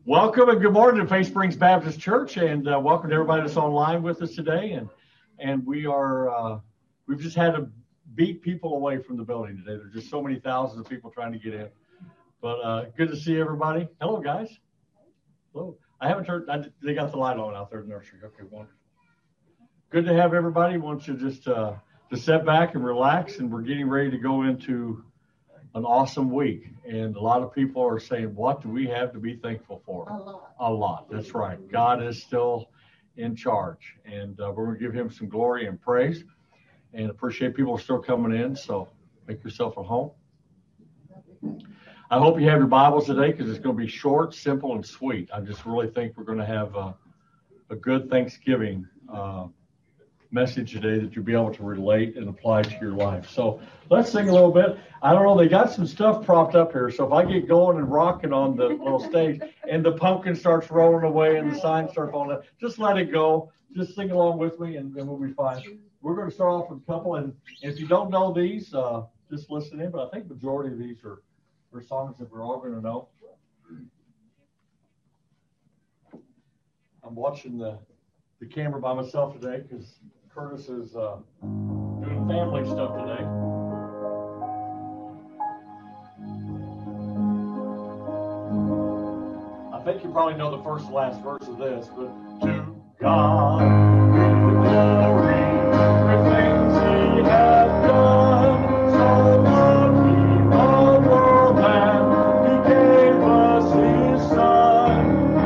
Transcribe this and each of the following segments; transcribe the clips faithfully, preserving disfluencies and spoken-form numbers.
Welcome and good morning to Faith Springs Baptist Church, and uh, welcome to everybody that's online with us today. And and we are uh, we've just had to beat people away from the building today. There's just so many thousands of people trying to get in. But uh, good to see everybody. Hello, guys. Hello. I haven't turned. I, they got the light on out there in the nursery. Okay, wonderful. Good to have everybody. I want you just uh, to sit back and relax, and we're getting ready to go into an awesome week. And a lot of people are saying, what do we have to be thankful for? A lot. A lot. That's right. God is still in charge. And uh, we're going to give him some glory and praise. And appreciate people are still coming in. So make yourself at home. I hope you have your Bibles today because it's going to be short, simple, and sweet. I just really think we're going to have a, a good Thanksgiving uh, message today that you'll be able to relate and apply to your life. So let's sing a little bit. I don't know, they got some stuff propped up here, so if I get going and rocking on the little stage and the pumpkin starts rolling away and the signs start falling up, just let it go. Just sing along with me and then we'll be fine. We're going to start off with a couple, and if you don't know these, uh, just listen in, but I think the majority of these are, are songs that we're all going to know. I'm watching the, the camera by myself today because Curtis is uh, doing family stuff today. I think you probably know the first and last verse of this, but to God be the glory for things he has done. So loved he the world that he gave us his son.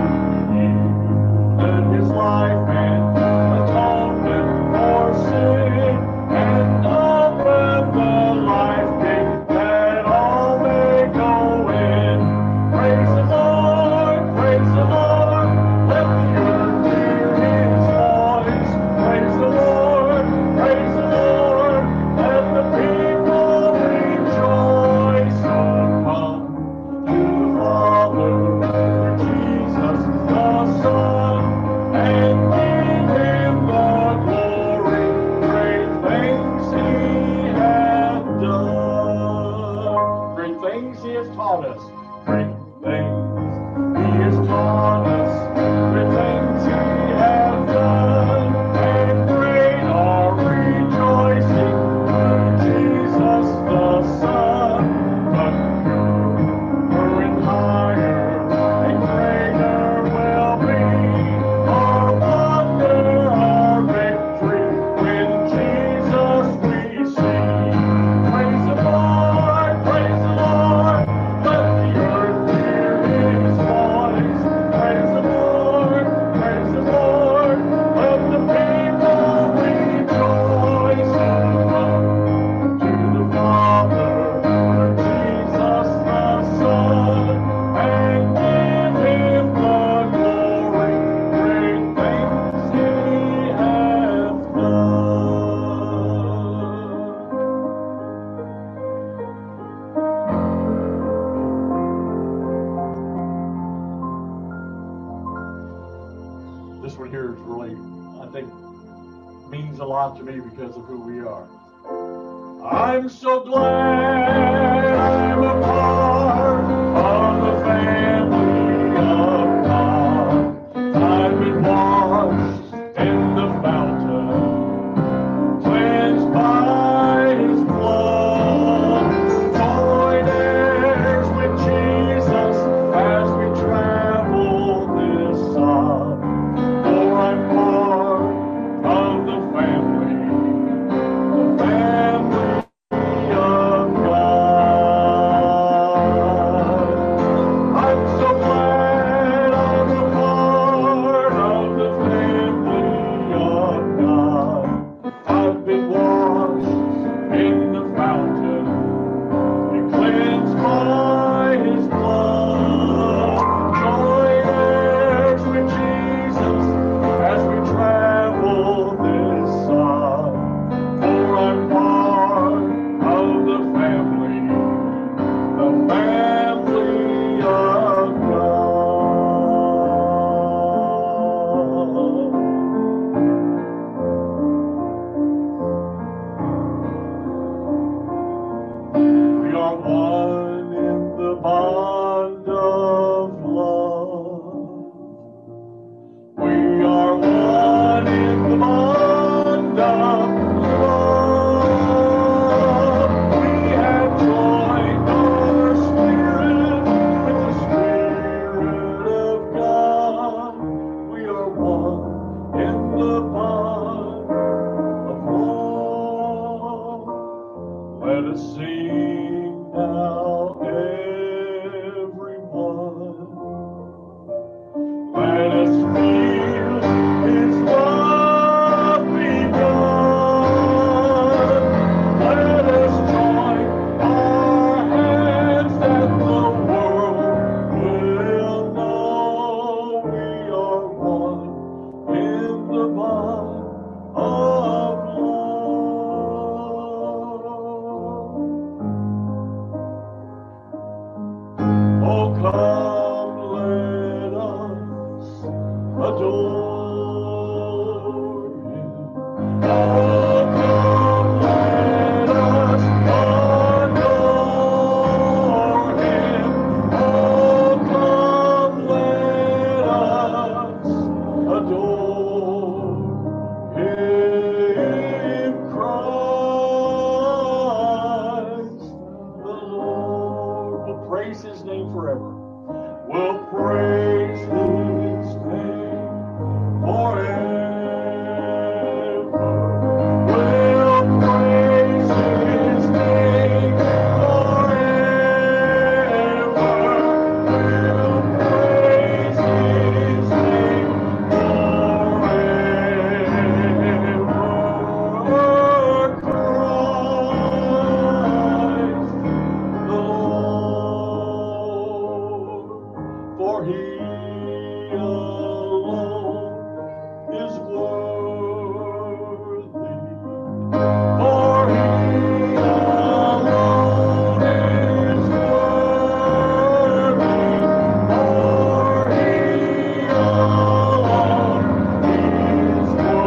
He led his life and atonement for sin, and opened the life gate that all may go in. Praise the Lord, praise the Lord, let the earth hear his voice. Praise the Lord, praise the Lord, let the people rejoice. So come to the Father, through Jesus the Son, and give him the glory, great things he hath done. Great things he has taught us. Great things he has taught us. Great things he hath done. And great our rejoicing through Jesus the Son. But purer and higher and greater will be our wonder, our victory, when Jesus we see. Praise the Lord, praise the Lord, let the earth hear his voice. Praise the Lord, praise the Lord, let the people rejoice. And come to the Father, through Jesus the Son, and give him the glory, great things he hath done. This one here is really, I think, means a lot to me because of who we are. I'm so glad I'm a part of the family of God. I've been washed in the fountain, cleansed by his blood, joint heirs with Jesus as we travel this sod. For I'm part of the family, the family of God. For he alone is worthy. For he alone is worthy. For he alone is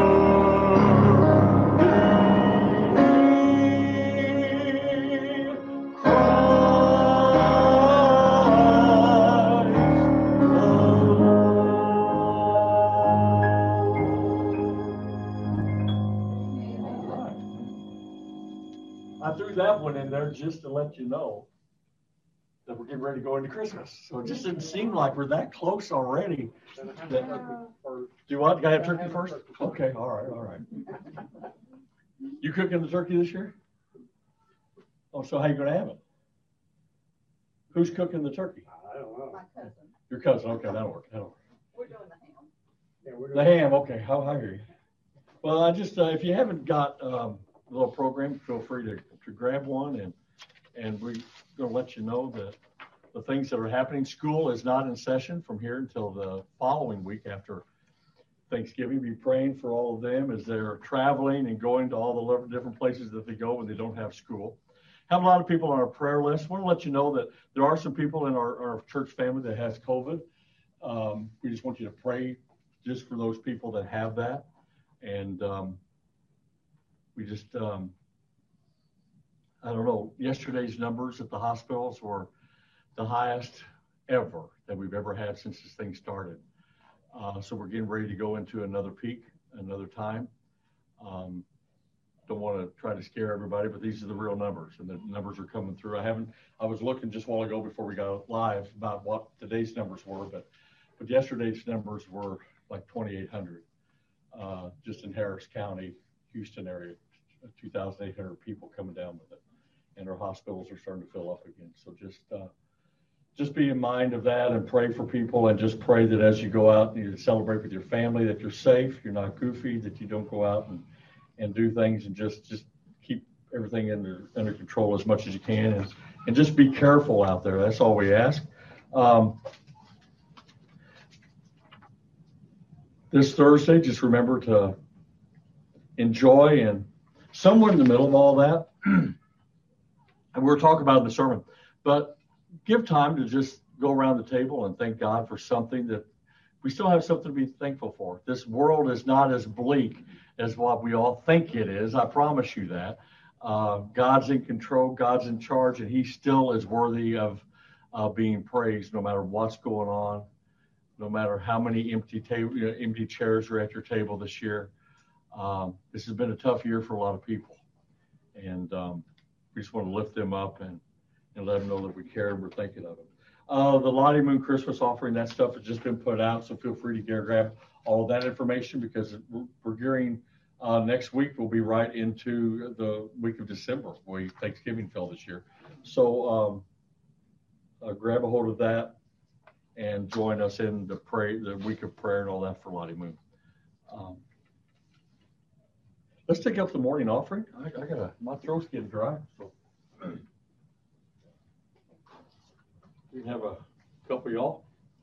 worthy. I threw that one in there just to let you know that we're getting ready to go into Christmas. So it just didn't seem like we're that close already. That, do what? Gotta have turkey first? Okay, all right, all right. You cooking the turkey this year? Oh, so how you gonna have it? Who's cooking the turkey? I don't know. My cousin. Your cousin. Okay, that'll work. That'll work. We're doing the ham. Yeah, we're The doing- ham. Okay, how I hear you. Well, I just uh, if you haven't got um, a little program, feel free to, to grab one, and and we're gonna let you know that the things that are happening. School is not in session from here until the following week after Thanksgiving. Be praying for all of them as they're traveling and going to all the different places that they go when they don't have school. Have a lot of people on our prayer list. Want to let you know that there are some people in our, our church family that has COVID. Um, we just want you to pray just for those people that have that. And um, we just, um, I don't know, yesterday's numbers at the hospitals were the highest ever that we've ever had since this thing started. Uh, so we're getting ready to go into another peak, another time. Um, don't want to try to scare everybody, but these are the real numbers, and the numbers are coming through. I haven't, I was looking just a while ago before we got live about what today's numbers were, but, but yesterday's numbers were like twenty-eight hundred, uh, just in Harris County, Houston area, two thousand eight hundred people coming down with it. And our hospitals are starting to fill up again. So just, uh, just be in mind of that and pray for people, and just pray that as you go out and you celebrate with your family, that you're safe, you're not goofy, that you don't go out and, and do things, and just, just keep everything under, under control as much as you can, and, and just be careful out there. That's all we ask. Um, this Thursday, just remember to enjoy, and somewhere in the middle of all that, and we're talking about it in the sermon, but give time to just go around the table and thank God for something that we still have something to be thankful for. This world is not as bleak as what we all think it is. I promise you that. Uh, God's in control. God's in charge, and he still is worthy of uh, being praised no matter what's going on, no matter how many empty table, you know, empty chairs are at your table this year. Um, this has been a tough year for a lot of people, and um, we just want to lift them up and, and let them know that we care and we're thinking of them. Uh, the Lottie Moon Christmas offering, that stuff has just been put out, so feel free to grab all of that information, because we're, we're gearing uh, next week. We'll be right into the week of December, where Thanksgiving fell this year. So um, uh, grab a hold of that and join us in the pray, the week of prayer and all that for Lottie Moon. Um, let's take up the morning offering. I, I gotta, my throat's getting dry. So. We have a couple of y'all.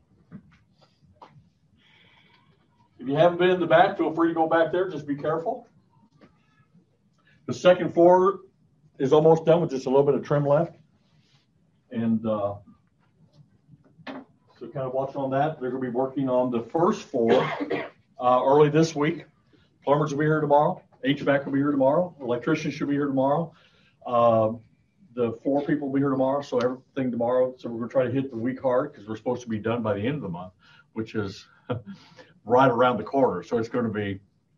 If you haven't been in the back, feel free to go back there. Just be careful. The second floor is almost done with just a little bit of trim left. And uh, so kind of watch on that. They're going to be working on the first floor uh, early this week. Plumbers will be here tomorrow. H V A C will be here tomorrow. Electricians should be here tomorrow. Um, The four people will be here tomorrow, so everything tomorrow. So we're going to try to hit the week hard, because we're supposed to be done by the end of the month, which is right around the corner. So it's going to be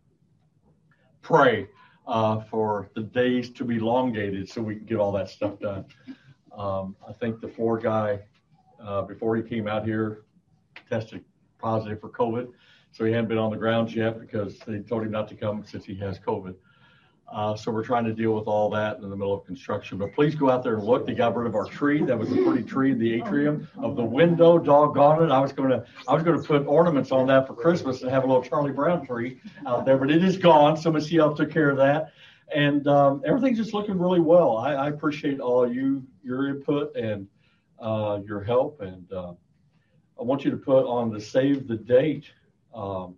pray uh, for the days to be elongated so we can get all that stuff done. Um, I think the floor guy, uh, before he came out here, tested positive for COVID. So he hadn't been on the grounds yet because they told him not to come since he has COVID. Uh, so we're trying to deal with all that in the middle of construction. But please go out there and look. They got rid of our tree. That was a pretty tree in the atrium of the window. Doggone it! I was going to, I was going to put ornaments on that for Christmas and have a little Charlie Brown tree out there, but it is gone. So Miss Yale took care of that, and um, everything's just looking really well. I, I appreciate all you, your input and uh, your help. And uh, want you to put on the save the date um,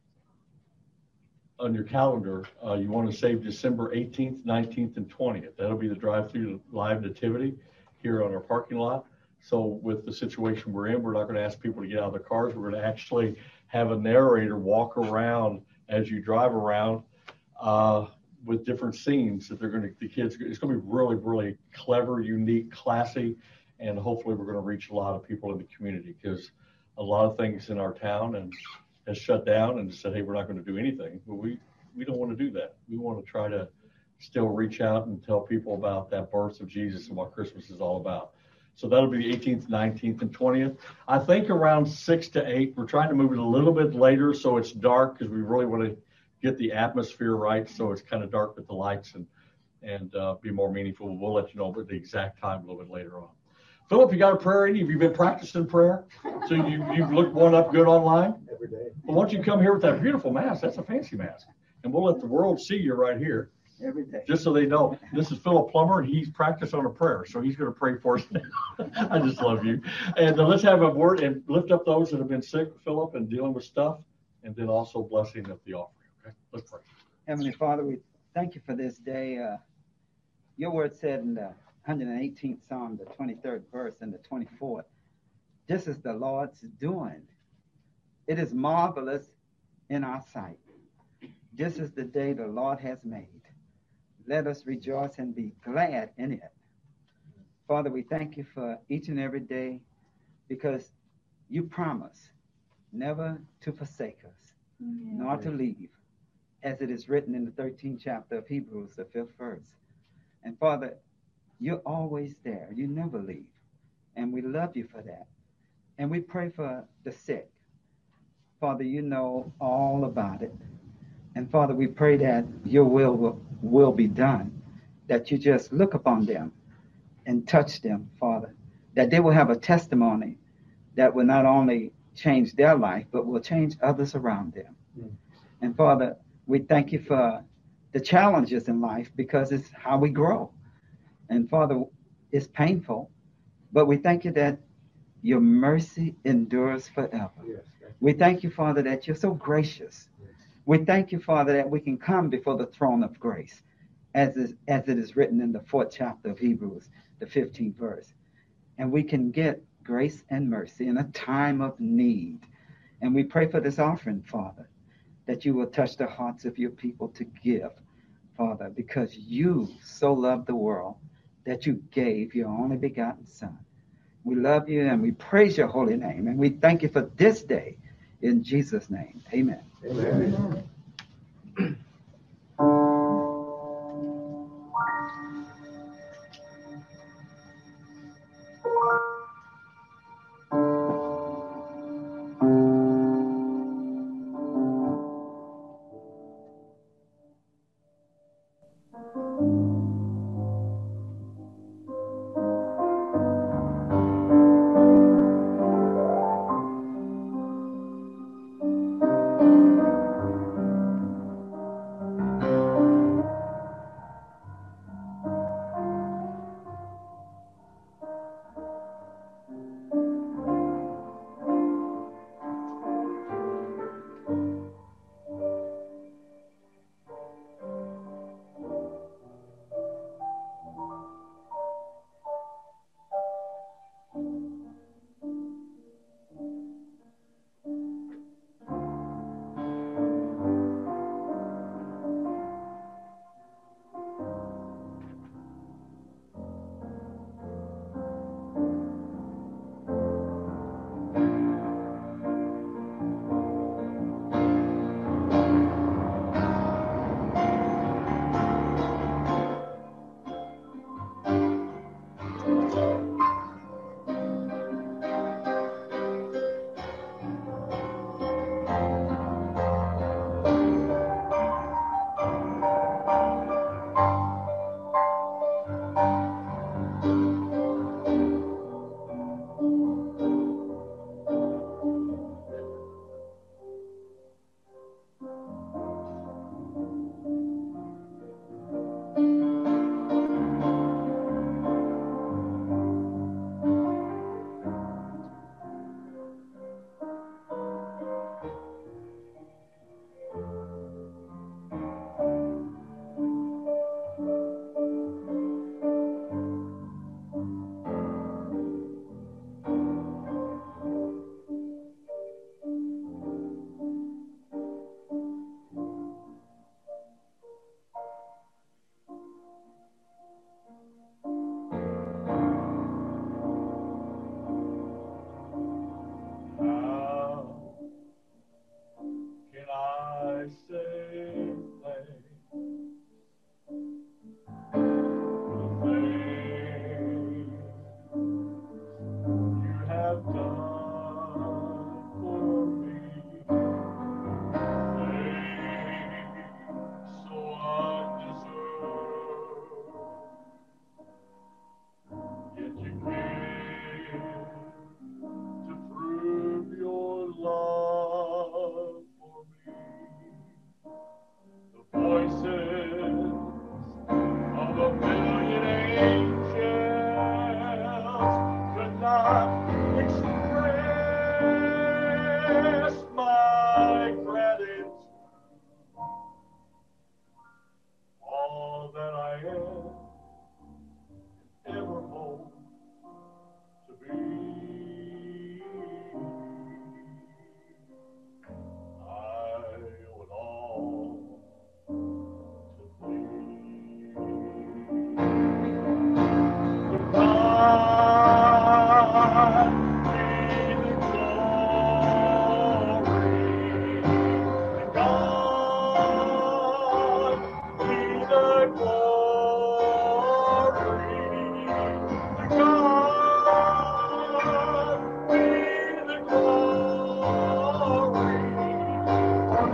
on your calendar. Uh, you want to save December eighteenth, nineteenth, and twentieth. That'll be the drive-through live nativity here on our parking lot. So with the situation we're in, we're not going to ask people to get out of their cars. We're going to actually have a narrator walk around as you drive around uh, with different scenes that they're going to, the kids, it's going to be really, really clever, unique, classy, and hopefully we're going to reach a lot of people in the community, because a lot of things in our town and has shut down and said, hey, we're not going to do anything. But we, we don't want to do that. We want to try to still reach out and tell people about that birth of Jesus and what Christmas is all about. So that'll be the eighteenth, nineteenth, and twentieth. I think around six to eight. We're trying to move it a little bit later so it's dark, because we really want to get the atmosphere right, so it's kind of dark with the lights and and uh, be more meaningful. We'll let you know about the exact time a little bit later on. Philip, you got a prayer in you? Have you been practicing prayer? So you, you've looked one up good online? Every day. Well, why don't you come here with that beautiful mask? That's a fancy mask. And we'll let the world see you right here. Every day. Just so they know, this is Philip Plummer, and he's practiced on a prayer, so he's going to pray for us now. I just love you. And uh, let's have a word and lift up those that have been sick, Philip, and dealing with stuff, and then also blessing of the offering. Okay, let's pray. Heavenly Father, we thank you for this day. Uh, your word said in the one hundred eighteenth Psalm, the twenty-third verse and the twenty-fourth, this is the Lord's doing. It is marvelous in our sight. This is the day the Lord has made. Let us rejoice and be glad in it. Father, we thank you for each and every day, because you promise never to forsake us, mm-hmm. nor to leave, as it is written in the thirteenth chapter of Hebrews, the fifth verse. And Father, you're always there. You never leave. And we love you for that. And we pray for the sick. Father, you know all about it. And Father, we pray that your will, will will be done, that you just look upon them and touch them, Father, that they will have a testimony that will not only change their life, but will change others around them. Mm. And Father, we thank you for the challenges in life, because it's how we grow. And Father, it's painful, but we thank you that your mercy endures forever. Yes, thank we thank you, Father, that you're so gracious. Yes. We thank you, Father, that we can come before the throne of grace, as is, as it is written in the fourth chapter of Hebrews, the fifteenth verse. And we can get grace and mercy in a time of need. And we pray for this offering, Father, that you will touch the hearts of your people to give, Father, because you so loved the world that you gave your only begotten Son. We love you and we praise your holy name. And we thank you for this day. In Jesus' name, amen. Amen. Amen.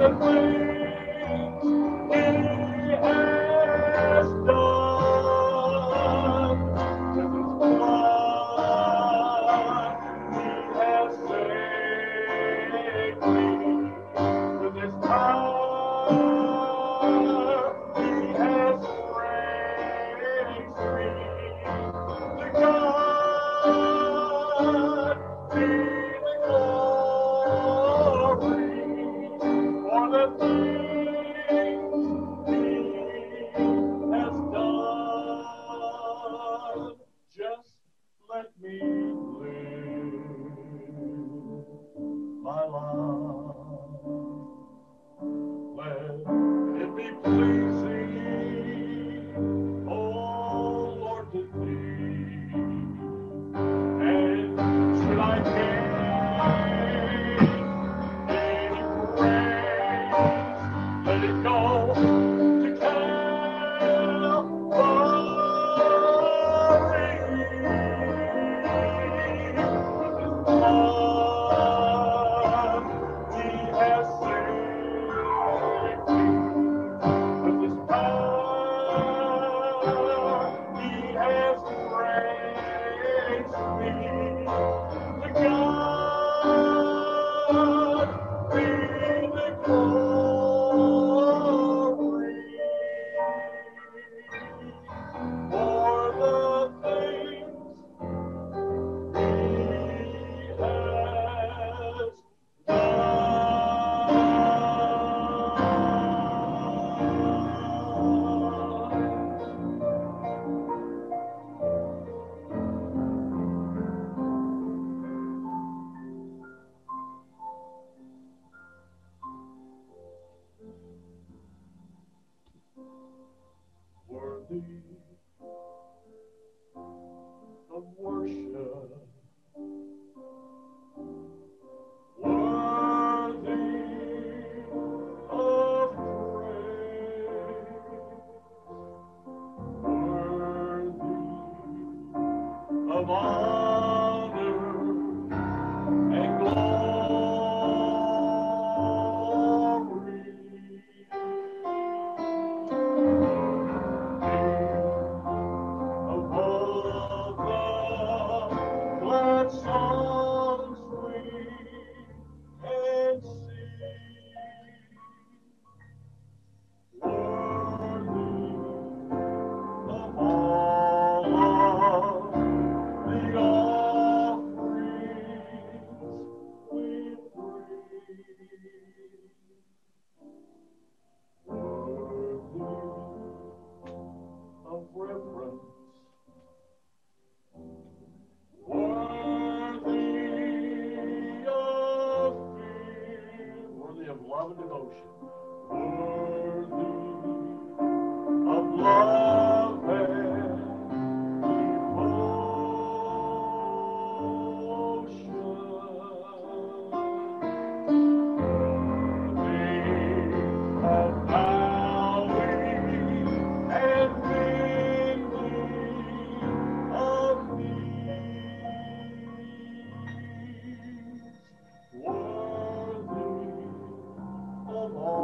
Worthy of all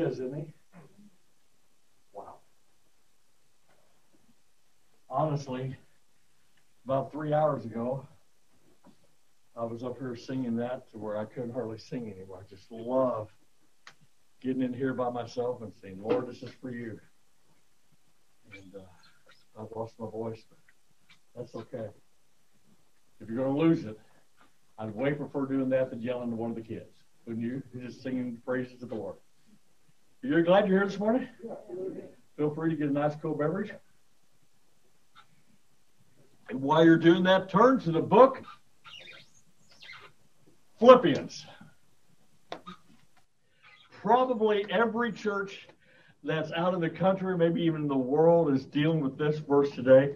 is, isn't he? Wow. Honestly, about three hours ago, I was up here singing that to where I couldn't hardly sing anymore. I just love getting in here by myself and saying, Lord, this is for you. And uh, I've lost my voice, but that's okay. If you're going to lose it, I'd way prefer doing that than yelling to one of the kids. Wouldn't you? You're just singing praises to the Lord. You're glad you're here this morning? Feel free to get a nice cool beverage. And while you're doing that, turn to the book Philippians. Probably every church that's out in the country, maybe even the world, is dealing with this verse today.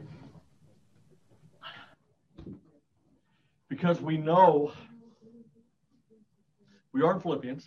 Because we know we are in Philippians.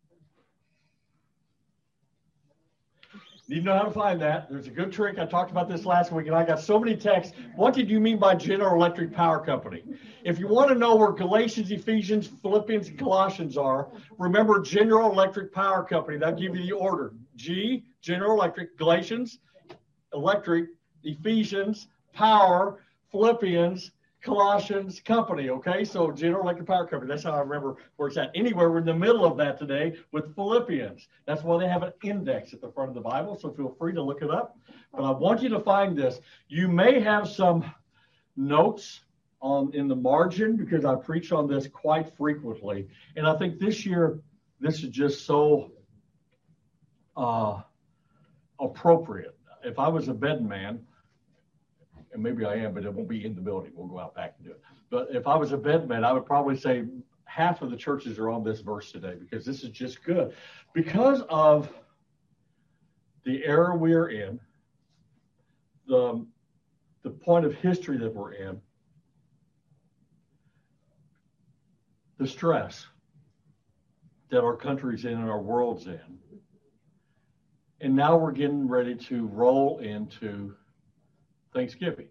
Need to know how to find that. There's a good trick. I talked about this last week, and I got so many texts. What did you mean by General Electric Power Company? If you want to know where Galatians, Ephesians, Philippians, and Colossians are, remember General Electric Power Company. That'll give you the order. G, General Electric, Galatians, Electric, Ephesians, Power, Philippians, Colossians, Company, okay? So General Electric Power Company, that's how I remember where it's at. Anyway, we're in the middle of that today with Philippians. That's why they have an index at the front of the Bible, so feel free to look it up. But I want you to find this. You may have some notes on in the margin because I preach on this quite frequently. And I think this year, this is just so uh, appropriate. If I was a betting man, and maybe I am, but it won't be in the building. We'll go out back and do it. But if I was a bedman, I would probably say half of the churches are on this verse today because this is just good. Because of the era we are in, the, the point of history that we're in, the stress that our country's in and our world's in, and now we're getting ready to roll into Thanksgiving.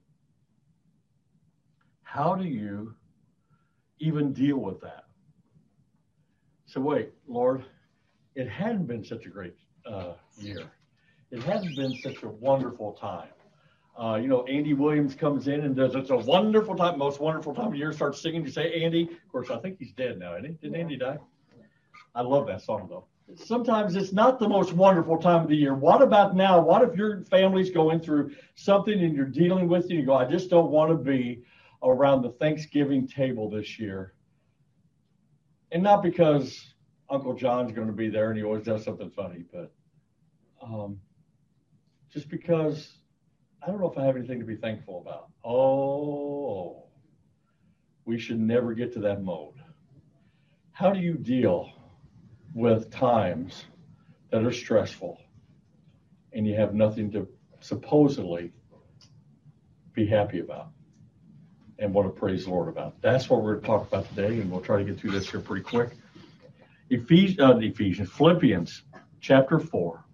How do you even deal with that? So wait, Lord, it hadn't been such a great uh, year. It hadn't been such a wonderful time. Uh, you know, Andy Williams comes in and does, it's a wonderful time, most wonderful time of the year, starts singing. You say, Andy, of course, I think he's dead now, isn't he? Didn't Andy die? I love that song, though. Sometimes it's not the most wonderful time of the year. What about now? What if your family's going through something and you're dealing with it and you go, I just don't want to be around the Thanksgiving table this year. And not because Uncle John's going to be there and he always does something funny, but um, just because I don't know if I have anything to be thankful about. Oh, we should never get to that mode. How do you deal with times that are stressful and you have nothing to supposedly be happy about and want to praise the Lord about? That's what we're going to talk about today, and we'll try to get through this here pretty quick. Ephes- uh, Ephesians, Philippians chapter four.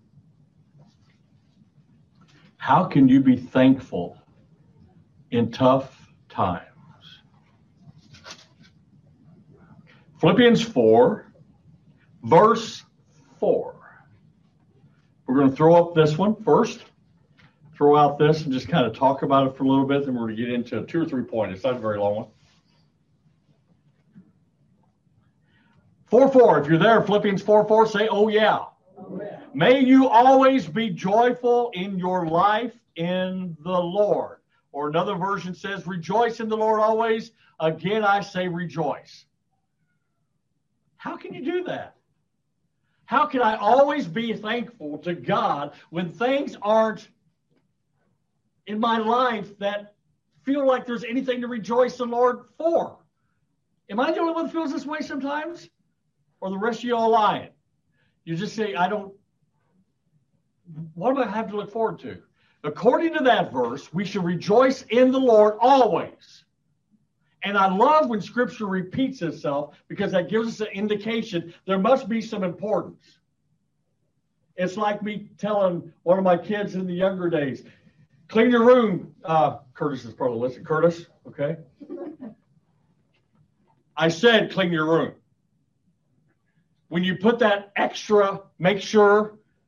How can you be thankful in tough times? Philippians four, verse four. We're going to throw up this one first, throw out this and just kind of talk about it for a little bit, then we're going to get into two or three points. It's not a very long one. four four, if you're there, Philippians four four, say, oh yeah. Oh, yeah. May you always be joyful in your life in the Lord. Or another version says, rejoice in the Lord always. Again, I say rejoice. How can you do that? How can I always be thankful to God when things aren't in my life that feel like there's anything to rejoice in the Lord for? Am I the only one that feels this way sometimes? Or the rest of you all lying? You just say, I don't, what do I have to look forward to? According to that verse, we should rejoice in the Lord always. And I love when Scripture repeats itself because that gives us an indication there must be some importance. It's like me telling one of my kids in the younger days, clean your room. Uh, Curtis is probably listening. Curtis, okay? I said clean your room. When you put that extra, make sure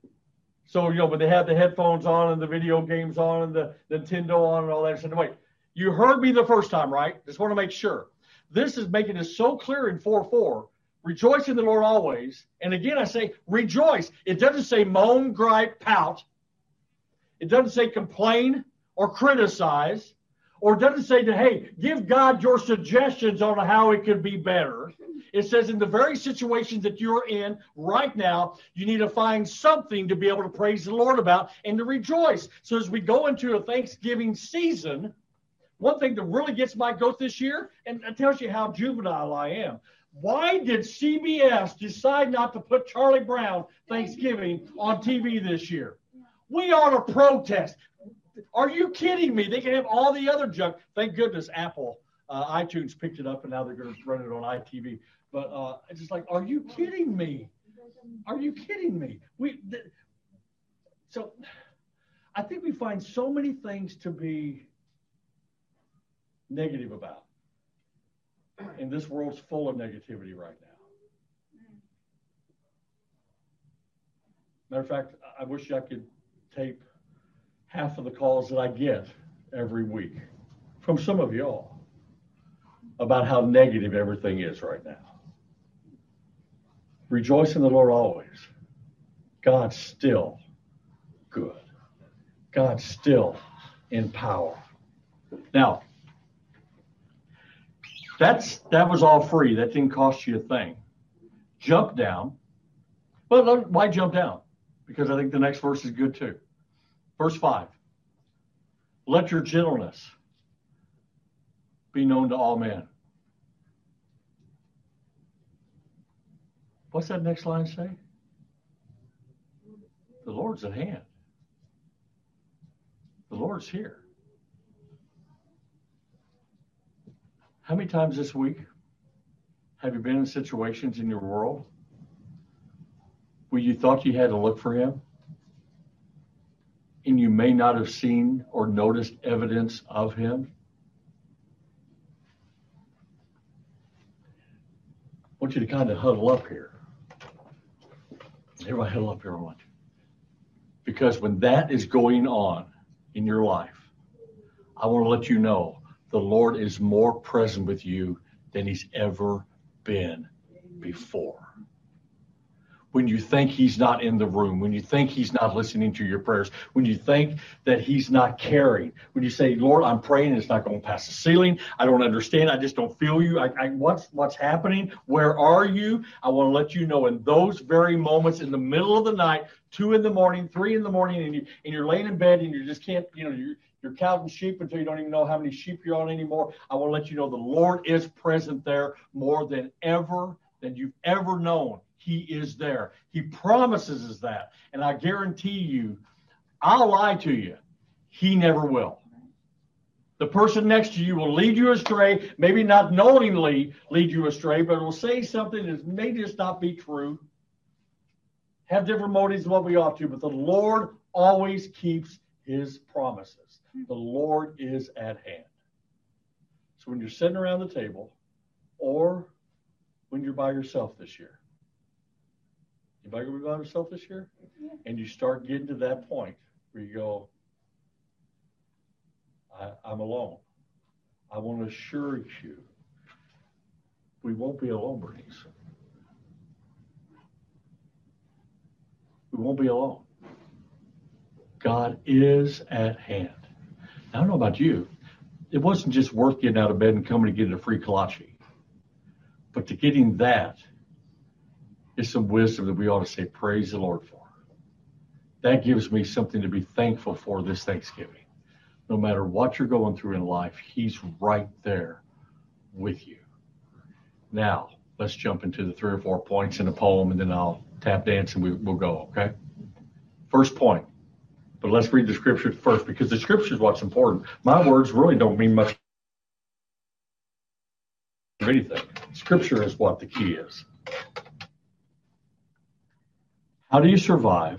So, you know, when they have the headphones on and the video games on and the Nintendo on and all that, I said, wait, you heard me the first time, right? Just want to make sure. This is making it so clear in four four. Rejoice in the Lord always. And again, I say rejoice. It doesn't say moan, gripe, pout. It doesn't say complain or criticize. Or it doesn't say that, hey, give God your suggestions on how it could be better. It says in the very situations that you're in right now, you need to find something to be able to praise the Lord about and to rejoice. So as we go into a Thanksgiving season, one thing that really gets my goat this year, and it tells you how juvenile I am. Why did C B S decide not to put Charlie Brown Thanksgiving on T V this year? We ought to protest. Are you kidding me? They can have all the other junk. Thank goodness Apple, uh, iTunes picked it up, and now they're going to run it on I T V. But uh, it's just like, are you kidding me? Are you kidding me? We th- so I think we find so many things to be negative about. And this world's full of negativity right now. Matter of fact, I wish I could tape half of the calls that I get every week from some of y'all about how negative everything is right now. Rejoice in the Lord always. God's still good. God's still in power. Now, That's that was all free. That didn't cost you a thing. Jump down. But why jump down? Because I think the next verse is good too. Verse five. Let your gentleness be known to all men. What's that next line say? The Lord's at hand. The Lord's here. How many times this week have you been in situations in your world where you thought you had to look for him and you may not have seen or noticed evidence of him? I want you to kind of huddle up here. Everybody huddle up here, I want you. Because when that is going on in your life, I want to let you know the Lord is more present with you than he's ever been before. When you think he's not in the room, when you think he's not listening to your prayers, when you think that he's not caring, when you say, Lord, I'm praying and it's not going past the ceiling. I don't understand. I just don't feel you. I, I, what's, what's happening? Where are you? I want to let you know in those very moments in the middle of the night, two in the morning, three in the morning, and, you, and you're laying in bed and you just can't, you know, you're, You're counting sheep until you don't even know how many sheep you're on anymore. I want to let you know the Lord is present there more than ever, than you've ever known. He is there. He promises us that. And I guarantee you, I'll lie to you. He never will. The person next to you will lead you astray, maybe not knowingly lead you astray, but will say something that may just not be true. Have different motives than what we ought to, but the Lord always keeps his promises. The Lord is at hand. So when you're sitting around the table or when you're by yourself this year, anybody going to be by yourself this year? And you start getting to that point where you go, I, I'm alone. I want to assure you, we won't be alone, Bernice. We won't be alone. God is at hand. Now, I don't know about you. It wasn't just worth getting out of bed and coming to get a free kolache. But to getting that is some wisdom that we ought to say, praise the Lord for. That gives me something to be thankful for this Thanksgiving. No matter what you're going through in life, he's right there with you. Now, let's jump into the three or four points in the poem, and then I'll tap dance and we, we'll go, okay? First point. But let's read the scripture first, because the scripture is what's important. My words really don't mean much of anything. Scripture is what the key is. How do you survive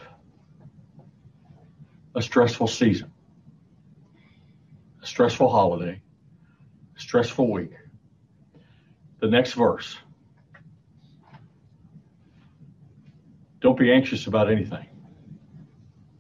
a stressful season, a stressful holiday, a stressful week? The next verse. Don't be anxious about anything.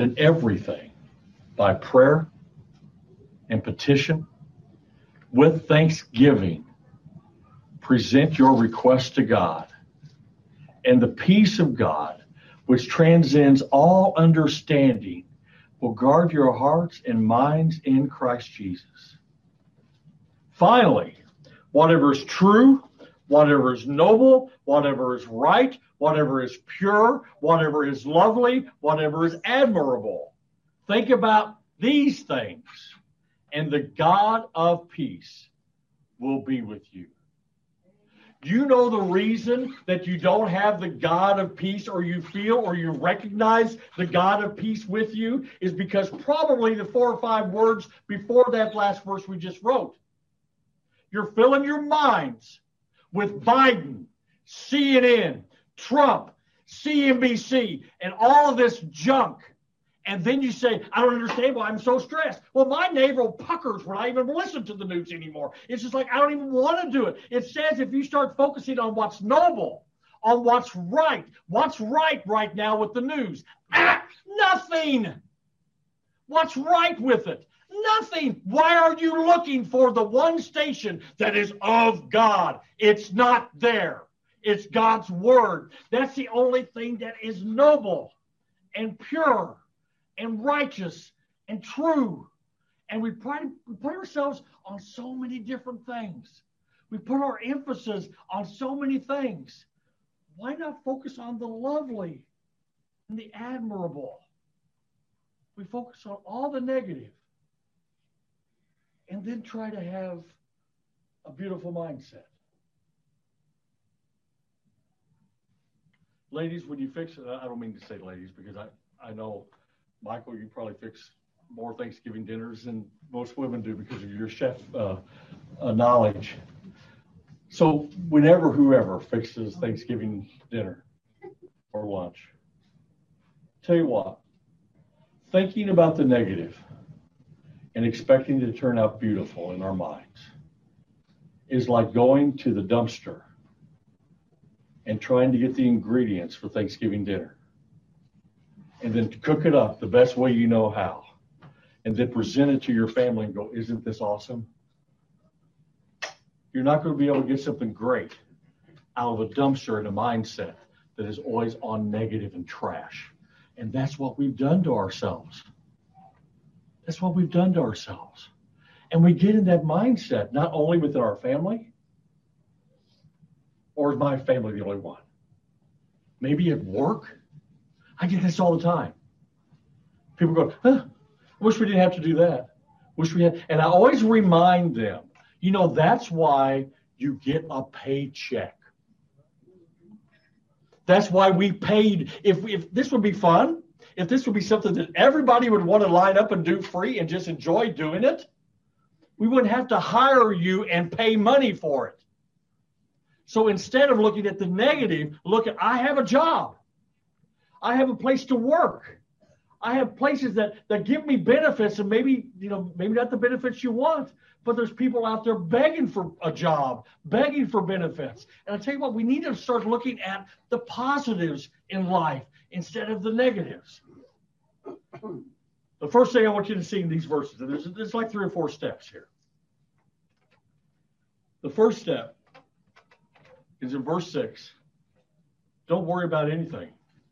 But in everything, by prayer and petition, with thanksgiving, present your request to God, and the peace of God, which transcends all understanding, will guard your hearts and minds in Christ Jesus. Finally, whatever is true, whatever is noble, whatever is right, whatever is pure, whatever is lovely, whatever is admirable, think about these things, and the God of peace will be with you. Do you know the reason that you don't have the God of peace, or you feel or you recognize the God of peace with you, is because probably the four or five words before that last verse we just wrote. You're filling your minds with Biden, C N N, Trump, C N B C, and all of this junk. And then you say, I don't understand why I'm so stressed. Well, my navel puckers when I even listen to the news anymore. It's just like, I don't even want to do it. It says if you start focusing on what's noble, on what's right, what's right right now with the news? Ah, nothing. What's right with it? Nothing. Why are you looking for the one station that is of God? It's not there. It's God's word. That's the only thing that is noble and pure and righteous and true. And we put, we put ourselves on so many different things. We put our emphasis on so many things. Why not focus on the lovely and the admirable? We focus on all the negative and then try to have a beautiful mindset. Ladies, when you fix it, I don't mean to say ladies because I, I know, Michael, you probably fix more Thanksgiving dinners than most women do because of your chef uh, uh, knowledge. So whenever whoever fixes Thanksgiving dinner or lunch, tell you what, thinking about the negative and expecting it to turn out beautiful in our minds is like going to the dumpster and trying to get the ingredients for Thanksgiving dinner and then cook it up the best way you know how and then present it to your family and go, isn't this awesome? You're not going to be able to get something great out of a dumpster and a mindset that is always on negative and trash. And that's what we've done to ourselves. That's what we've done to ourselves. And we get in that mindset, not only within our family, or is my family the only one? Maybe at work. I get this all the time. People go, huh, I wish we didn't have to do that. Wish we had. And I always remind them, you know, that's why you get a paycheck. That's why we paid. If, if this would be fun, if this would be something that everybody would want to line up and do free and just enjoy doing it, we wouldn't have to hire you and pay money for it. So instead of looking at the negative, look at, I have a job. I have a place to work. I have places that, that give me benefits, and maybe, you know, maybe not the benefits you want, but there's people out there begging for a job, begging for benefits. And I tell you what, we need to start looking at the positives in life instead of the negatives. The first thing I want you to see in these verses, and there's, there's like three or four steps here. The first step is in verse six. Don't worry about anything.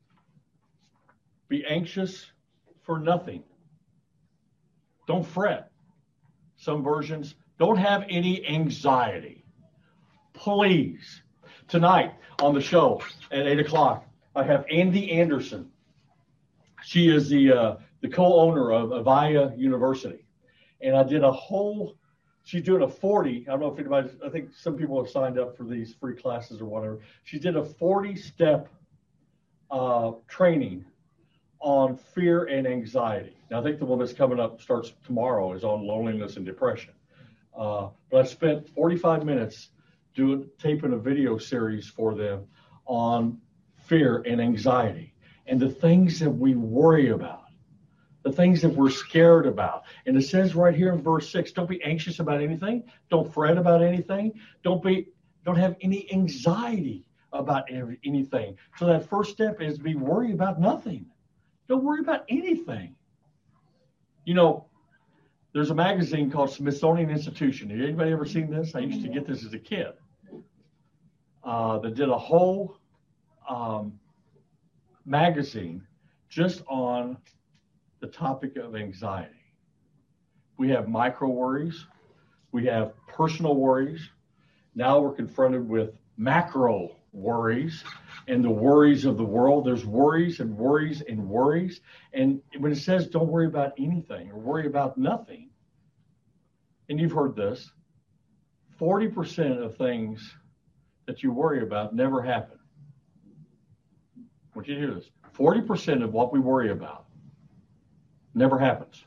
Be anxious for nothing. Don't fret. Some versions, don't have any anxiety. Please. Tonight on the show at eight o'clock, I have Andy Anderson. She is the uh, the co-owner of Avaya University. And I did a whole, she's doing a forty, I don't know if anybody, I think some people have signed up for these free classes or whatever. She did a forty-step uh, training on fear and anxiety. Now, I think the one that's coming up starts tomorrow is on loneliness and depression. Uh, but I spent forty-five minutes doing taping a video series for them on fear and anxiety and the things that we worry about, the things that we're scared about. And it says right here in verse six, don't be anxious about anything. Don't fret about anything. Don't be, don't have any anxiety about every, anything. So that first step is be worried about nothing. Don't worry about anything. You know, there's a magazine called Smithsonian Institution. Have anybody ever seen this? I used to get this as a kid. Uh, that did a whole um, magazine just on the topic of anxiety. We have micro worries. We have personal worries. Now we're confronted with macro worries and the worries of the world. There's worries and worries and worries. And when it says don't worry about anything or worry about nothing, and you've heard this, forty percent of things that you worry about never happen. I want you to hear this. forty percent of what we worry about never happens.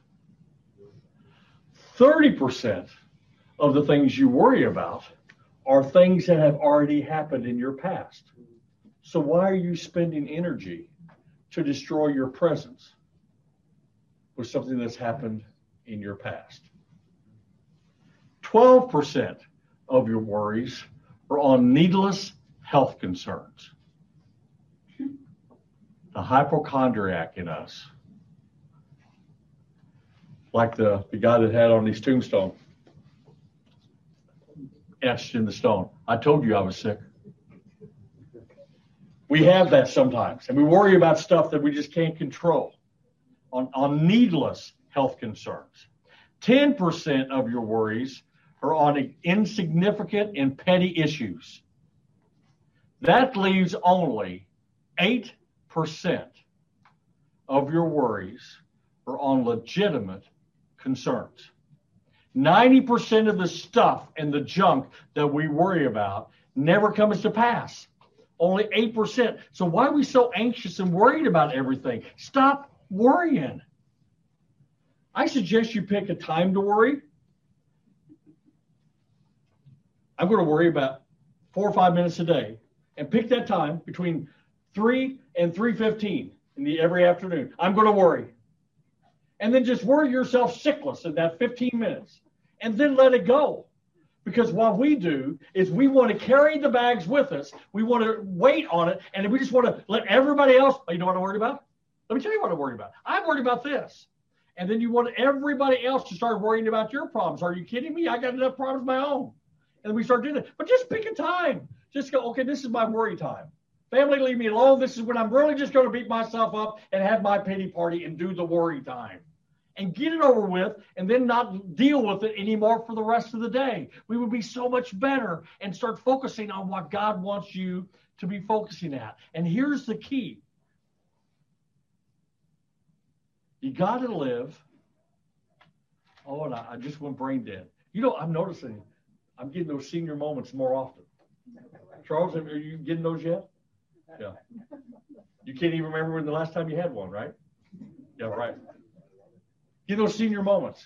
thirty percent of the things you worry about are things that have already happened in your past. So why are you spending energy to destroy your presence with something that's happened in your past? twelve percent of your worries are on needless health concerns. The hypochondriac in us, like the, the guy that had on his tombstone, etched in the stone. I told you I was sick. We have that sometimes, and we worry about stuff that we just can't control on, on needless health concerns. ten percent of your worries are on insignificant and petty issues. That leaves only eight percent of your worries are on legitimate concerns. ninety percent of the stuff and the junk that we worry about never comes to pass. Only eight percent. So why are we so anxious and worried about everything? Stop worrying. I suggest you pick a time to worry. I'm going to worry about four or five minutes a day, and pick that time between three and three fifteen in the every afternoon. I'm going to worry. And then just worry yourself sickless in that fifteen minutes, and then let it go. Because what we do is we want to carry the bags with us. We want to wait on it, and we just want to let everybody else. Oh, you know what I'm worried about? Let me tell you what I'm worried about. I'm worried about this. And then you want everybody else to start worrying about your problems. Are you kidding me? I got enough problems of my own. And we start doing that. But just pick a time. Just go, okay, this is my worry time. Family, leave me alone. This is when I'm really just going to beat myself up and have my pity party and do the worry time. And get it over with, and then not deal with it anymore for the rest of the day. We would be so much better and start focusing on what God wants you to be focusing at. And here's the key. You got to live. Oh, and I, I just went brain dead. You know, I'm noticing I'm getting those senior moments more often. Charles, are you getting those yet? Yeah. You can't even remember when the last time you had one, right? Yeah, right. Get those senior moments.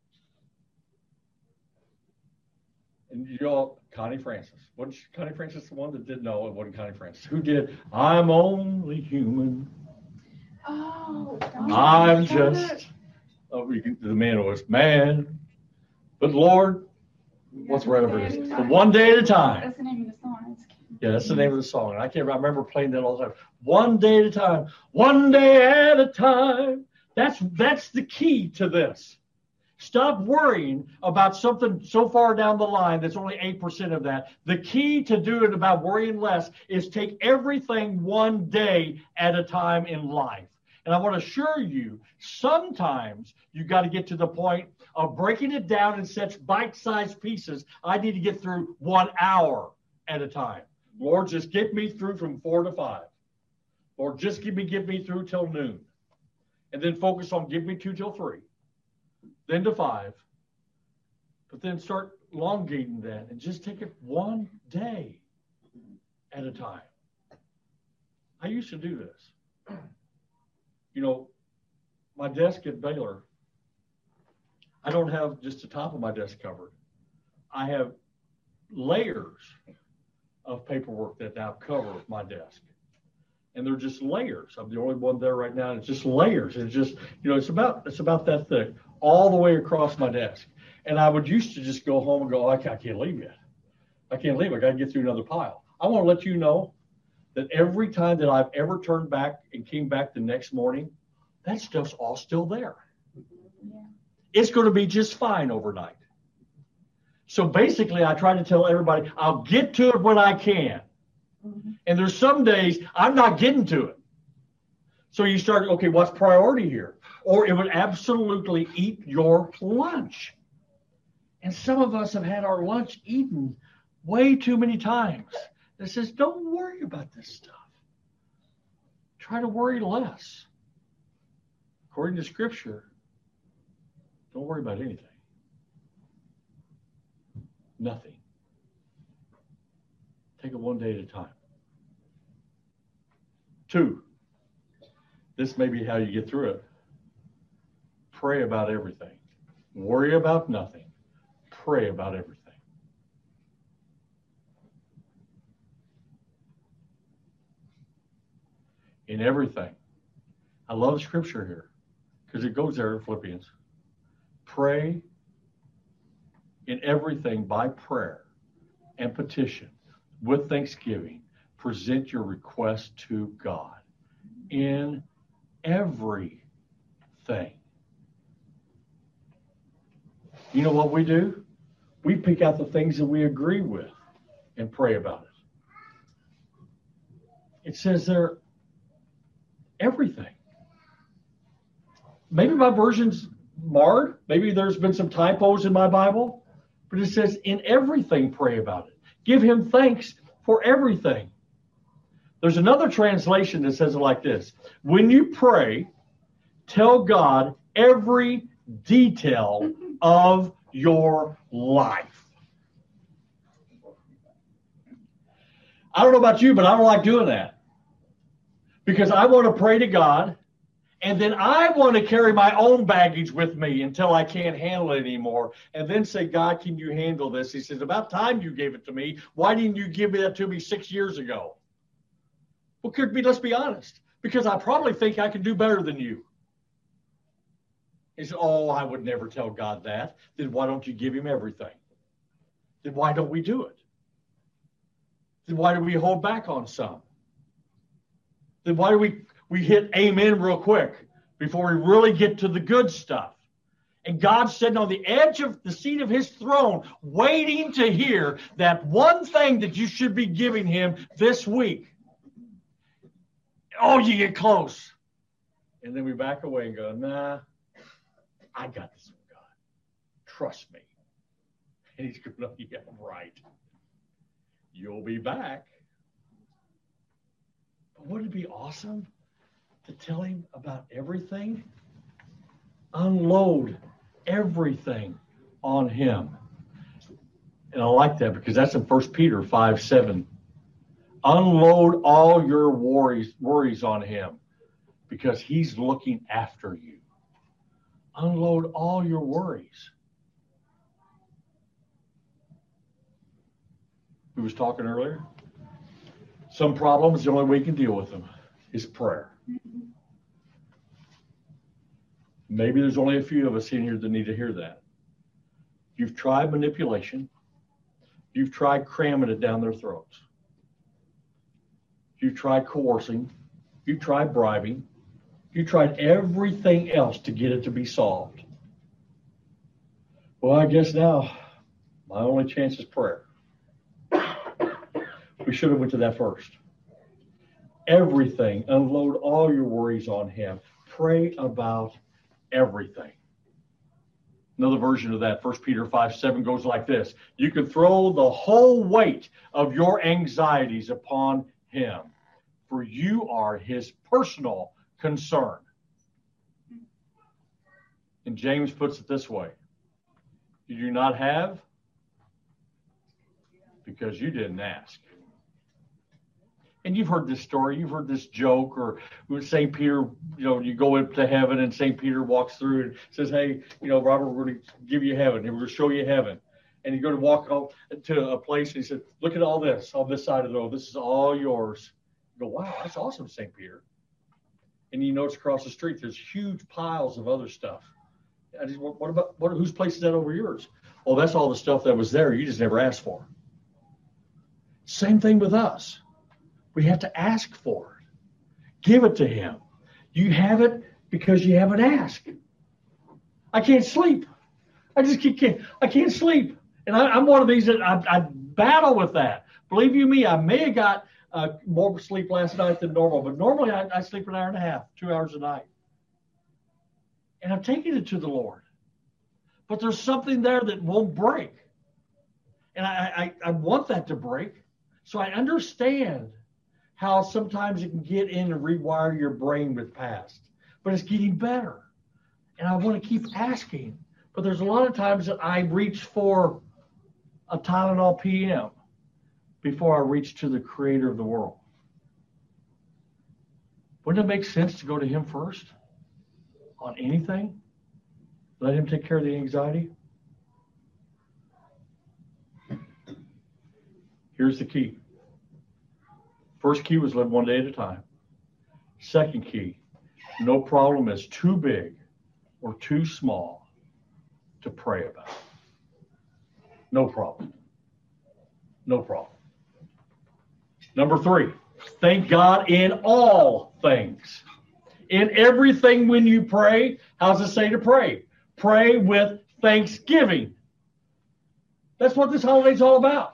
And you all, Connie Francis. Wasn't Connie Francis the one that did? No, it wasn't Connie Francis. Who did? I'm only human. Oh, I'm just, oh, the man was man. But Lord, what's whatever it is. But one day at a time. That's the name of the song. Yeah, that's the name of the song. I can't I remember playing that all the time. One day at a time. One day at a time. That's that's the key to this. Stop worrying about something so far down the line that's only eight percent of that. The key to do it about worrying less is take everything one day at a time in life. And I want to assure you, sometimes you got to get to the point of breaking it down in such bite-sized pieces. I need to get through one hour at a time. Lord, just get me through from four to five. Lord, just give me, get me through till noon. And then focus on give me two till three, then to five. But then start elongating that and just take it one day at a time. I used to do this. You know, my desk at Baylor, I don't have just the top of my desk covered. I have layers of paperwork that now cover my desk. And they're just layers. I'm the only one there right now. And it's just layers. It's just, you know, it's about it's about that thick all the way across my desk. And I would used to just go home and go, I can't, I can't leave yet. I can't leave. I got to get through another pile. I want to let you know that every time that I've ever turned back and came back the next morning, that stuff's all still there. Yeah. It's going to be just fine overnight. So basically, I try to tell everybody, I'll get to it when I can. Mhm. And there's some days I'm not getting to it. So you start, okay, what's priority here? Or it would absolutely eat your lunch. And some of us have had our lunch eaten way too many times. That says, don't worry about this stuff. Try to worry less. According to Scripture, don't worry about anything. Nothing. Take it one day at a time. Two, this may be how you get through it. Pray about everything. Worry about nothing. Pray about everything. In everything. I love the scripture here because it goes there in Philippians. Pray in everything by prayer and petition with thanksgiving. Present your request to God in everything. You know what we do? We pick out the things that we agree with and pray about it. It says there, everything. Maybe my version's marred. Maybe there's been some typos in my Bible. But it says, in everything, pray about it. Give him thanks for everything. There's another translation that says it like this. When you pray, tell God every detail of your life. I don't know about you, but I don't like doing that. Because I want to pray to God, and then I want to carry my own baggage with me until I can't handle it anymore. And then say, God, can you handle this? He says, about time you gave it to me. Why didn't you give that to me six years ago? Well, could be, let's be honest, because I probably think I can do better than you. He said, oh, I would never tell God that. Then why don't you give him everything? Then why don't we do it? Then why do we hold back on some? Then why do we, we hit amen real quick before we really get to the good stuff? And God's sitting on the edge of the seat of his throne, waiting to hear that one thing that you should be giving him this week. Oh, you get close. And then we back away and go, nah, I got this with God. Trust me. And he's going, oh, yeah, right. You'll be back. But wouldn't it be awesome to tell him about everything? Unload everything on him. And I like that because that's in First Peter five seven. Unload all your worries, worries on him because he's looking after you. Unload all your worries. We was talking earlier. Some problems, the only way you can deal with them is prayer. Maybe there's only a few of us in here that need to hear that. You've tried manipulation. You've tried cramming it down their throats. You've tried coercing. You've tried bribing. You tried everything else to get it to be solved. Well, I guess now my only chance is prayer. We should have went to that first. Everything. Unload all your worries on him. Pray about everything. Another version of that, First Peter five seven, goes like this. You can throw the whole weight of your anxieties upon him, for you are his personal concern. And James puts it this way. You do not have because you didn't ask. And you've heard this story, you've heard this joke, or with Saint Peter, you know, you go into heaven and Saint Peter walks through and says, hey, you know, Robert, we're going to give you heaven, and we're going to show you heaven. And you go to walk out to a place, and he said, look at all this on this side of the road. This is all yours. You go, wow, that's awesome, Saint Peter. And you notice across the street, there's huge piles of other stuff. I just, what about, what, whose place is that over yours? Oh, that's all the stuff that was there. You just never asked for. Same thing with us. We have to ask for it. Give it to him. You have it. because you haven't asked. I can't sleep. I just can't. I can't sleep, and I, I'm one of these that I, I battle with that. Believe you me, I may have got uh, more sleep last night than normal, but normally I, I sleep an hour and a half, two hours a night, and I've taken it to the Lord. But there's something there that won't break, and I, I, I want that to break. So I understand how sometimes it can get in and rewire your brain with past, but it's getting better, and I want to keep asking. But there's a lot of times that I reach for a Tylenol P M before I reach to the creator of the world. Wouldn't it make sense to go to him first on anything? Let him take care of the anxiety? Here's the key. First key was live one day at a time. Second key, no problem is too big or too small to pray about. No problem. No problem. Number three, thank God in all things. In everything when you pray, how does it say to pray? Pray with thanksgiving. That's what this holiday is all about.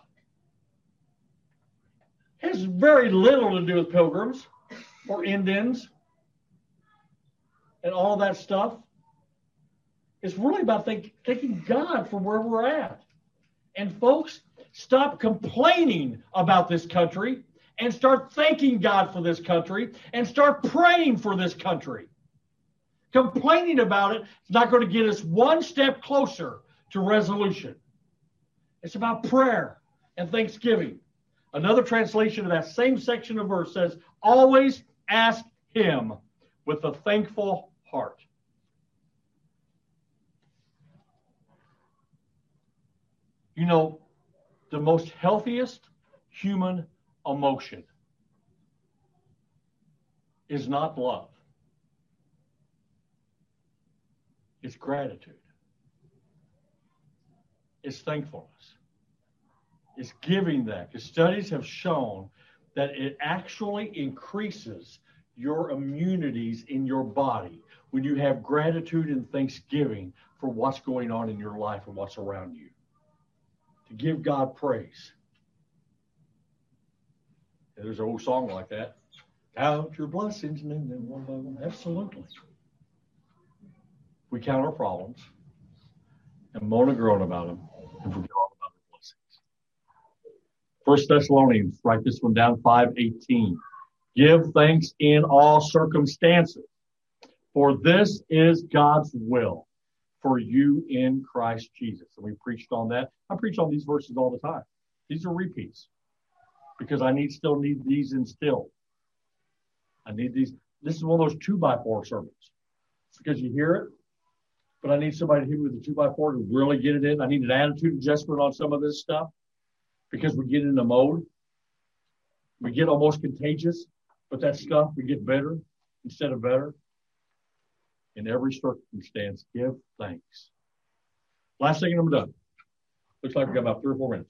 It has very little to do with pilgrims or Indians and all that stuff. It's really about thank, thanking God for where we're at. And folks, stop complaining about this country and start thanking God for this country and start praying for this country. Complaining about it is not going to get us one step closer to resolution. It's about prayer and thanksgiving. Another translation of that same section of verse says, always ask him with a thankful heart. You know, the most healthiest human emotion is not love. It's gratitude. It's thankfulness. It's giving that. Because studies have shown that it actually increases your immunities in your body when you have gratitude and thanksgiving for what's going on in your life and what's around you. To give God praise. And there's an old song like that. Count your blessings and name them one by one. Absolutely. We count our problems and moan and groan about them and forget all about the blessings. First Thessalonians, write this one down, five eighteen. Give thanks in all circumstances, for this is God's will for you in Christ Jesus. And we preached on that. I preach on these verses all the time. These are repeats because I need still need these instilled. I need these. This is one of those two by four sermons because you hear it, but I need somebody to hit me with a two by four to really get it in. I need an attitude adjustment on some of this stuff because we get in the mode. We get almost contagious, but that stuff, we get better instead of better. In every circumstance, give thanks. Last thing and I'm done. Looks like we've got about three or four minutes.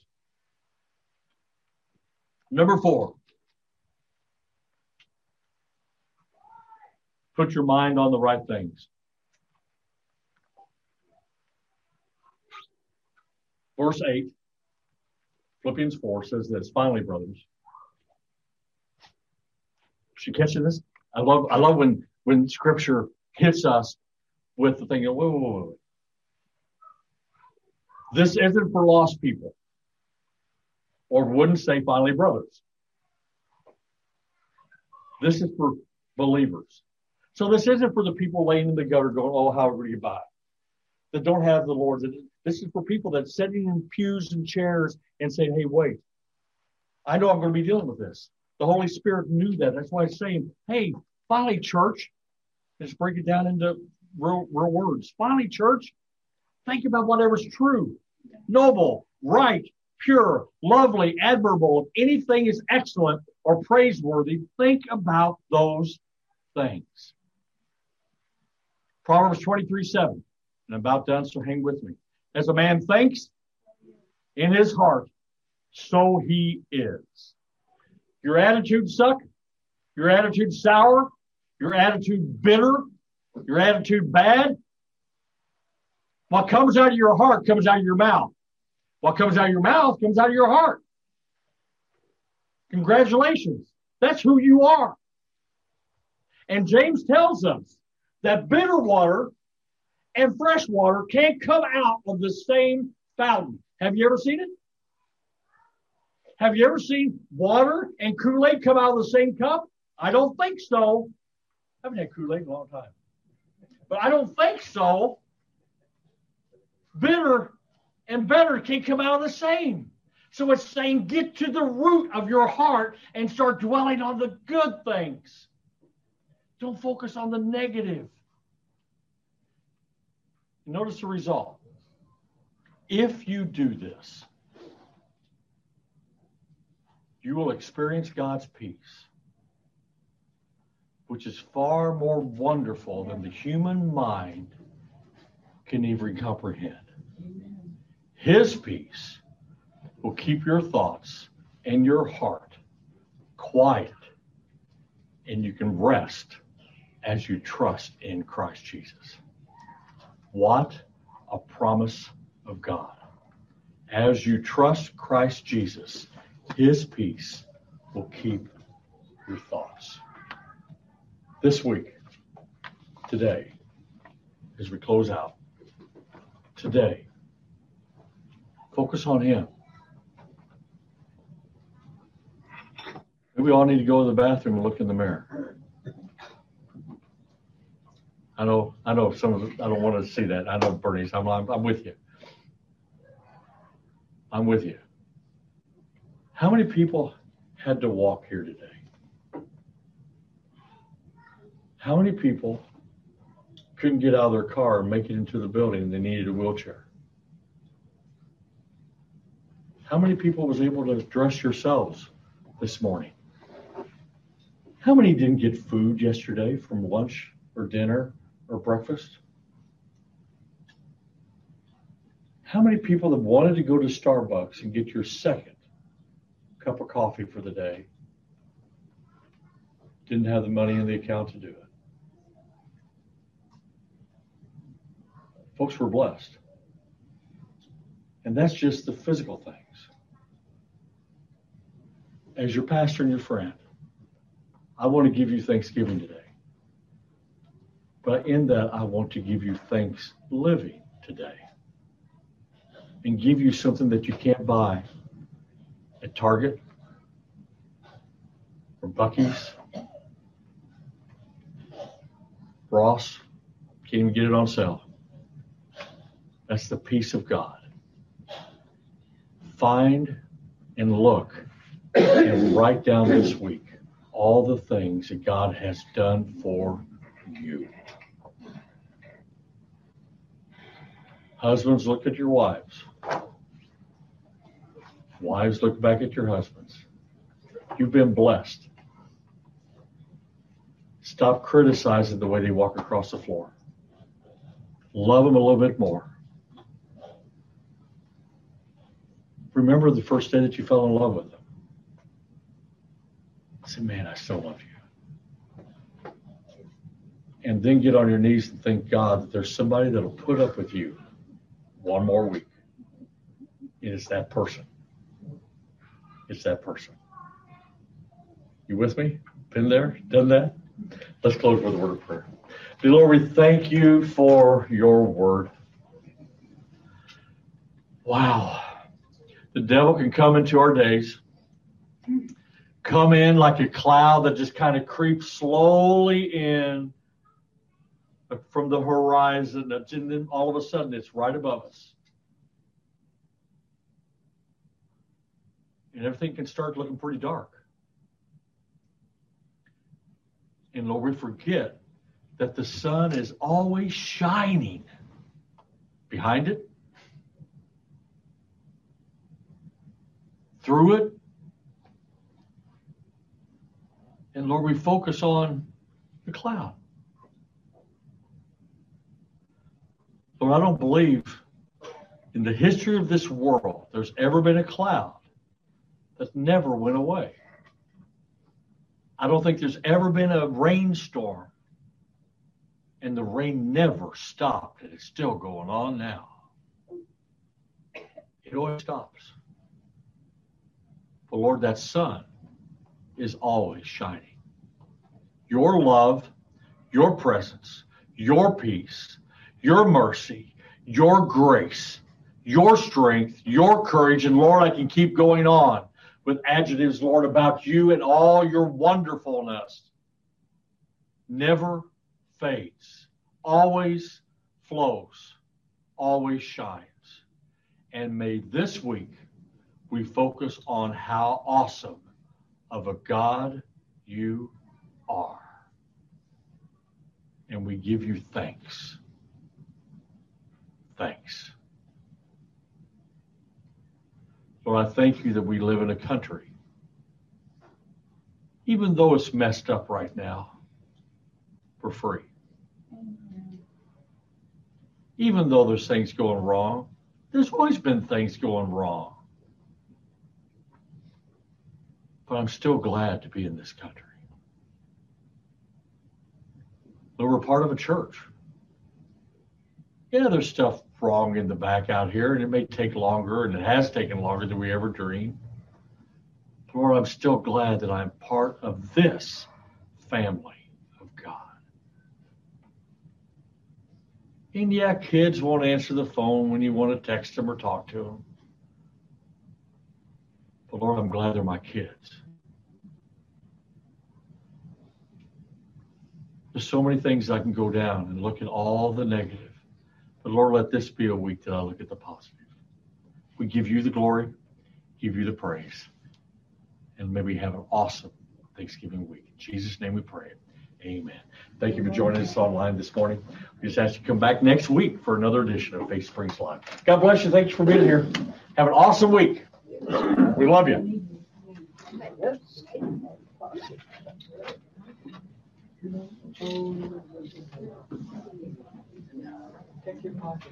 Number four. Put your mind on the right things. Verse eight, Philippians four says this. Finally, brothers. Should you catch this? I love I love when, when scripture hits us with the thing of, whoa, whoa, whoa, whoa. This isn't for lost people. Or wouldn't say finally, brothers. This is for believers. So this isn't for the people laying in the gutter going, oh, how are we going to get by? That don't have the Lord. This is for people that's sitting in pews and chairs and saying, hey, wait, I know I'm going to be dealing with this. The Holy Spirit knew that. That's why he's saying, hey, finally, church, let's break it down into real, real words. Finally, church, think about whatever's true, noble, right, pure, lovely, admirable. If anything is excellent or praiseworthy, think about those things. Proverbs twenty-three seven. And I'm about done, so hang with me. As a man thinks in his heart, so he is. Your attitude suck, your attitude sour, your attitude bitter, Your attitude bad? What comes out of your heart comes out of your mouth. What comes out of your mouth comes out of your heart. Congratulations. That's who you are. And James tells us that bitter water and fresh water can't come out of the same fountain. Have you ever seen it? Have you ever seen water and Kool-Aid come out of the same cup? I don't think so. I haven't had Kool-Aid in a long time. But I don't think so. Bitter and better can't come out of the same. So it's saying get to the root of your heart and start dwelling on the good things. Don't focus on the negative. Notice the result. If you do this, you will experience God's peace, which is far more wonderful than the human mind can even comprehend. His peace will keep your thoughts and your heart quiet, and you can rest as you trust in Christ Jesus. What a promise of God. As you trust Christ Jesus, his peace will keep your thoughts. This week, today, as we close out, today, focus on him. Maybe we all need to go to the bathroom and look in the mirror. I know, I know some of it, I don't want to see that. I know, Bernice, I'm, I'm, I'm with you. I'm with you. How many people had to walk here today? How many people couldn't get out of their car and make it into the building and they needed a wheelchair? How many people was able to dress yourselves this morning? How many didn't get food yesterday from lunch or dinner or breakfast? How many people have wanted to go to Starbucks and get your second cup of coffee for the day didn't have the money in the account to do it? Folks, were blessed. And that's just the physical things. As your pastor and your friend, I want to give you Thanksgiving today. But in that, I want to give you thanks living today. And give you something that you can't buy at Target or Buc-ee's, Ross. Can't even get it on sale. That's the peace of God. Find and look and write down this week all the things that God has done for you. Husbands, look at your wives. Wives, look back at your husbands. You've been blessed. Stop criticizing the way they walk across the floor. Love them a little bit more. Remember the first day that you fell in love with them. Say, man, I still love you. And then get on your knees and thank God that there's somebody that'll put up with you one more week. And it's that person. It's that person. You with me? Been there? Done that? Let's close with a word of prayer. Dear Lord, we thank you for your word. Wow. The devil can come into our days, come in like a cloud that just kind of creeps slowly in from the horizon, and then all of a sudden it's right above us. And everything can start looking pretty dark. And Lord, we forget that the sun is always shining behind it, through it. And Lord, we focus on the cloud. Lord, I don't believe in the history of this world there's ever been a cloud that never went away. I don't think there's ever been a rainstorm And the rain never stopped, and it's still going on now. It always stops. But Lord, that sun is always shining. Your love, your presence, your peace, your mercy, your grace, your strength, your courage, and Lord, I can keep going on with adjectives, Lord, about you and all your wonderfulness. Never fades, always flows, always shines. And may this week we focus on how awesome of a God you are. And we give you thanks. Thanks. Lord, I thank you that we live in a country, even though it's messed up right now, for free. Even though there's things going wrong, there's always been things going wrong. But I'm still glad to be in this country. But we're part of a church. Yeah, there's stuff wrong in the back out here, and it may take longer, and it has taken longer than we ever dreamed. But Lord, I'm still glad that I'm part of this family of God. And yeah, kids won't answer the phone when you want to text them or talk to them. But Lord, I'm glad they're my kids. There's so many things I can go down and look at all the negative. But Lord, let this be a week that I look at the positive. We give you the glory, give you the praise, and may we have an awesome Thanksgiving week. In Jesus' name we pray. Amen. Thank you for joining us online this morning. We just ask you to come back next week for another edition of Faith Springs Live. God bless you. Thanks for being here. Have an awesome week. We love you. Check your pocket.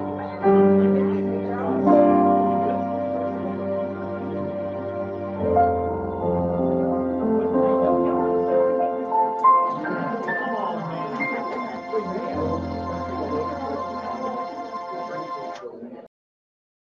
Thank you.